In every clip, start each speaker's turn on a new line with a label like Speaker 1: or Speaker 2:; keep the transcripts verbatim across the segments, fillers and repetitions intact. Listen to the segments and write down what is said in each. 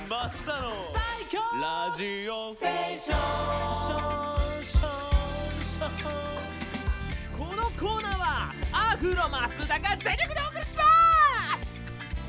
Speaker 1: 増田の最強ラジオステーション。このコーナーはアフロ増田が全力でお送りします。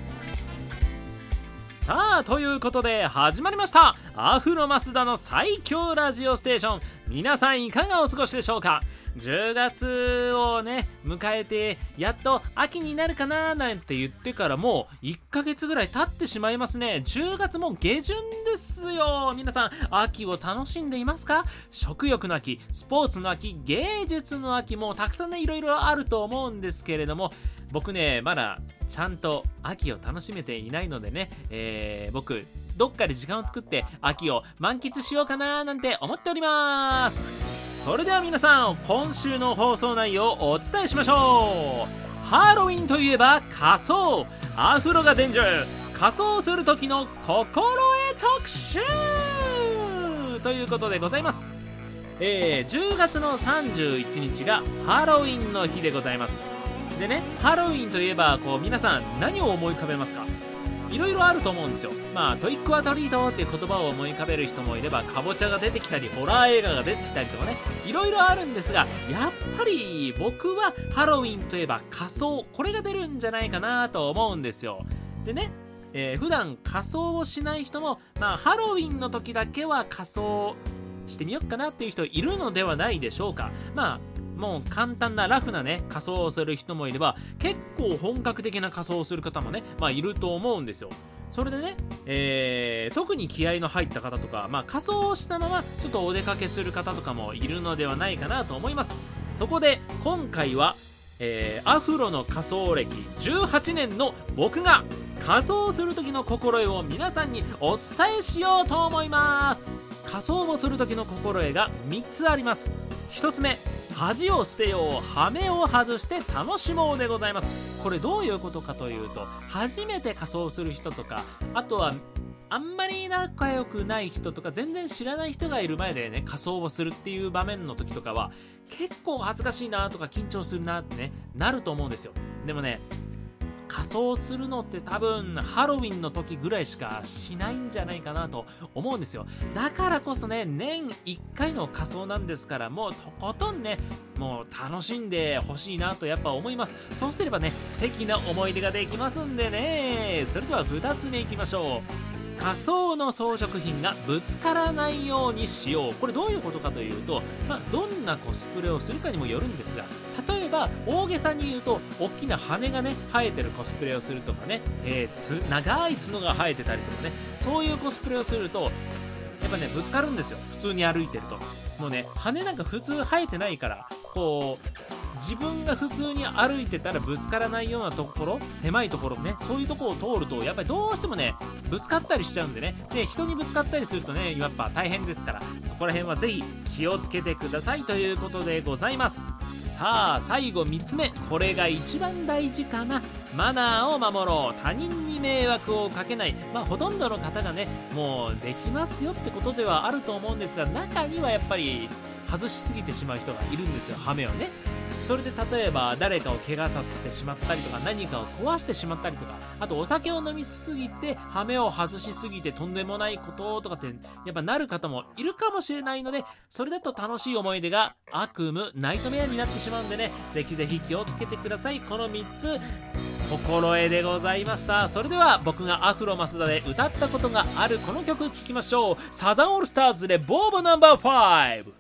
Speaker 1: さあということで始まりましたアフロ増田の最強ラジオステーション。皆さんいかがお過ごしでしょうか。じゅうがつをね迎えてやっと秋になるかななんて言ってからもういっかげつぐらい経ってしまいますね。じゅうがつも下旬ですよ。皆さん秋を楽しんでいますか。食欲の秋、スポーツの秋、芸術の秋、もうたくさんねいろいろあると思うんですけれども、僕ねまだちゃんと秋を楽しめていないのでね、えー、僕どっかで時間を作って秋を満喫しようかななんて思っております。それでは皆さん今週の放送内容をお伝えしましょう。ハロウィンといえば仮装、アフロが伝授仮装する時の心得特集ということでございます。えー、じゅうがつのさんじゅういちにちがハロウィンの日でございます。でね、ハロウィンといえばこう皆さん何を思い浮かべますか。いろいろあると思うんですよ。まあトリックアトリートっていう言葉を思い浮かべる人もいれば、かぼちゃが出てきたりホラー映画が出てきたりとかね、いろいろあるんですが、やっぱり僕はハロウィンといえば仮装、これが出るんじゃないかなと思うんですよ。でね、えー、普段仮装をしない人も、まあハロウィンの時だけは仮装してみようかなっていう人いるのではないでしょうか。まあもう簡単なラフなね仮装をする人もいれば、結構本格的な仮装をする方もね、まあいると思うんですよ。それでね、えー、特に気合の入った方とか、まあ仮装をしたままちょっとお出かけする方とかもいるのではないかなと思います。そこで今回は、えー、アフロの仮装歴じゅうはちねんの僕が仮装する時の心得を皆さんにお伝えしようと思います。仮装をする時の心得がみっつあります。ひとつめ、恥を捨てよう、羽目を外して楽しもうでございます。これどういうことかというと、初めて仮装する人とか、あとはあんまり仲良くない人とか、全然知らない人がいる前でね仮装をするっていう場面の時とかは結構恥ずかしいなとか緊張するなってねなると思うんですよ。でもね、仮装するのって多分ハロウィンの時ぐらいしかしないんじゃないかなと思うんですよ。だからこそね、年いっかいの仮装なんですから、もうとことんねもう楽しんでほしいなとやっぱ思います。そうすればね素敵な思い出ができますんでね。それではふたつめいきましょう。仮装の装飾品がぶつからないようにしよう。これどういうことかというと、まあ、どんなコスプレをするかにもよるんですが、例えば大げさに言うと大きな羽がね生えてるコスプレをするとかね、えー、つ長い角が生えてたりとかね、そういうコスプレをするとやっぱねぶつかるんですよ。普通に歩いてるともうね、羽なんか普通生えてないから、こう自分が普通に歩いてたらぶつからないようなところ、狭いところね、そういうところを通るとやっぱりどうしてもねぶつかったりしちゃうんでね。で人にぶつかったりするとねやっぱ大変ですから、そこら辺はぜひ気をつけてくださいということでございます。さあ最後みっつめ、これが一番大事かな。マナーを守ろう、他人に迷惑をかけない。まあほとんどの方がねもうできますよってことではあると思うんですが、中にはやっぱり外しすぎてしまう人がいるんですよ、羽目をね。それで例えば誰かを怪我させてしまったりとか、何かを壊してしまったりとか、あとお酒を飲みすぎて羽目を外しすぎてとんでもないこととかってやっぱなる方もいるかもしれないので、それだと楽しい思い出が悪夢、ナイトメアになってしまうんでね、ぜひぜひ気をつけてください。このみっつ心得でございました。それでは僕がアフロ増田で歌ったことがあるこの曲聴きましょう。サザンオールスターズでボーボナンバーファイブ。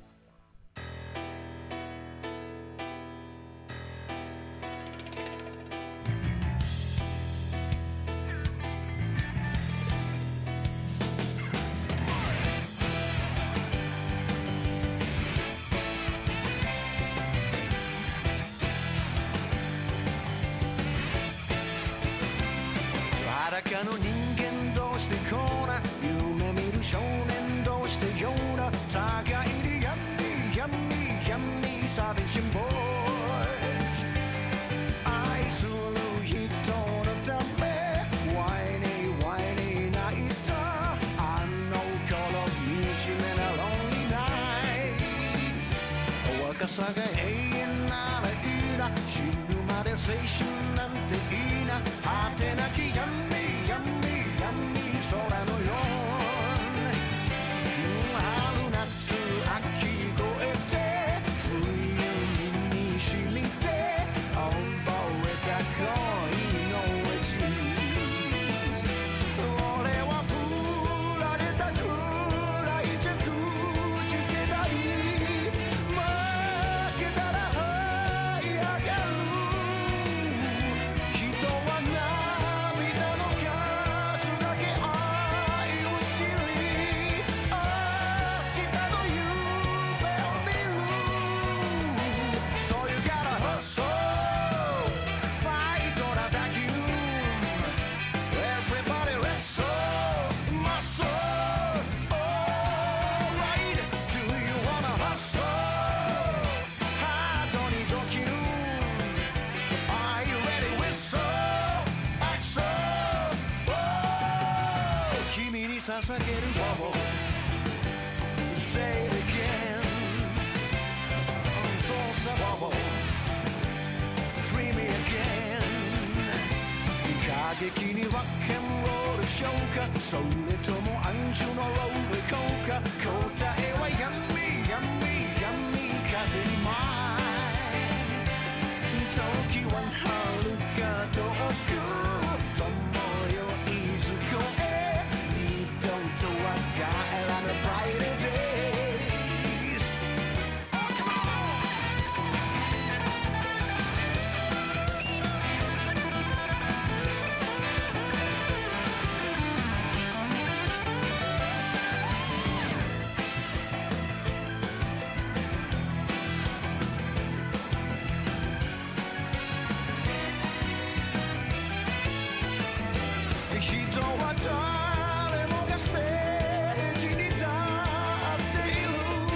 Speaker 2: 裸の人間どうしてこうな、夢見る少年どうしてような、互いに闇闇闇寂しんぼ愛する人のためワイにワイに泣いた、あの頃惨めなロンリーナイト、若さが永遠ならいいな、死ぬまで青春なんていいな、果てなき闇闇闇空のよう捧げるボボ Say it again そうさボボ Free me again 過激にロックンロールしようかそれともアンジュのロール行こうか答えは闇闇闇風に舞い時は遥か遠く友よいずこへ二度とは帰らぬ Brighter days Oh come on 人は誰もがステージに立っている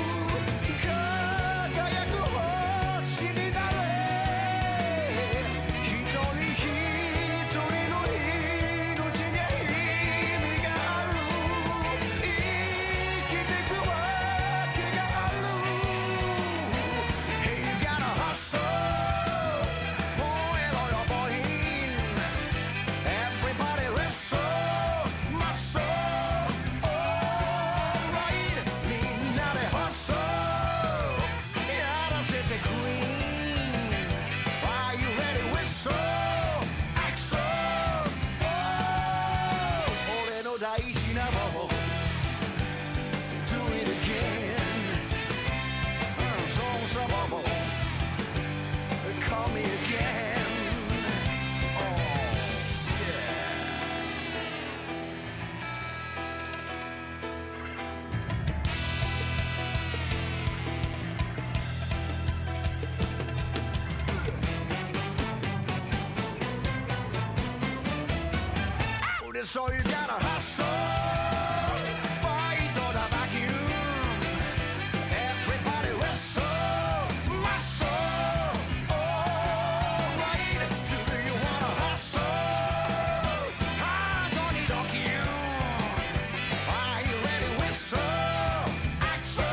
Speaker 2: 輝く星になれ一人一人の命には意味がある生きてくわけがある Hey you gotta hustle 燃えろよボーイン Everybody let's go my soul alright みんなで hustle やらせて Queen Are you ready whistle axel oh 俺の大事なもの Do it again そうさもも Call me again oh yeah So you gotta hustle, fight or the vacuum. Everybody whistle, muscle. Alright, do you wanna hustle? Hard on it, don't you? Are you ready? Whistle, axel.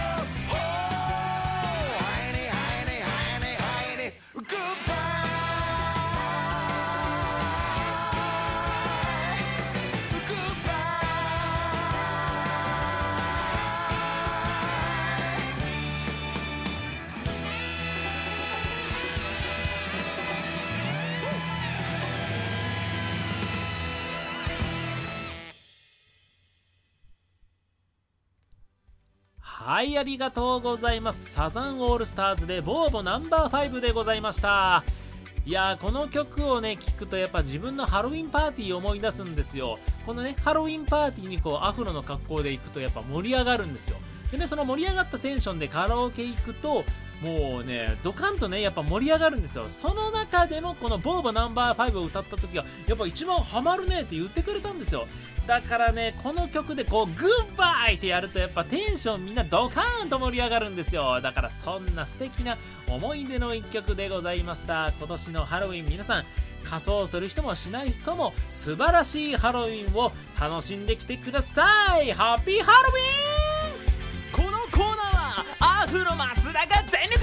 Speaker 2: Oh, heine, heine, heine, heine. Goodbye.
Speaker 1: はい、ありがとうございます。サザンオールスターズでボーボナンバーファイブでございました。いやー、この曲をね聞くとやっぱ自分のハロウィンパーティーを思い出すんですよ。このねハロウィンパーティーにこうアフロの格好で行くとやっぱ盛り上がるんですよ。でね、その盛り上がったテンションでカラオケ行くともうねドカンとねやっぱ盛り上がるんですよ。その中でもこのボーボナンバーファイブを歌った時がやっぱ一番ハマるねって言ってくれたんですよ。だからねこの曲でこうグッバイってやるとやっぱテンションみんなドカーンと盛り上がるんですよ。だからそんな素敵な思い出の一曲でございました。今年のハロウィン皆さん仮装する人もしない人も素晴らしいハロウィンを楽しんできてください。ハッピーハロウィン。このコーナーはアフロマスダが全力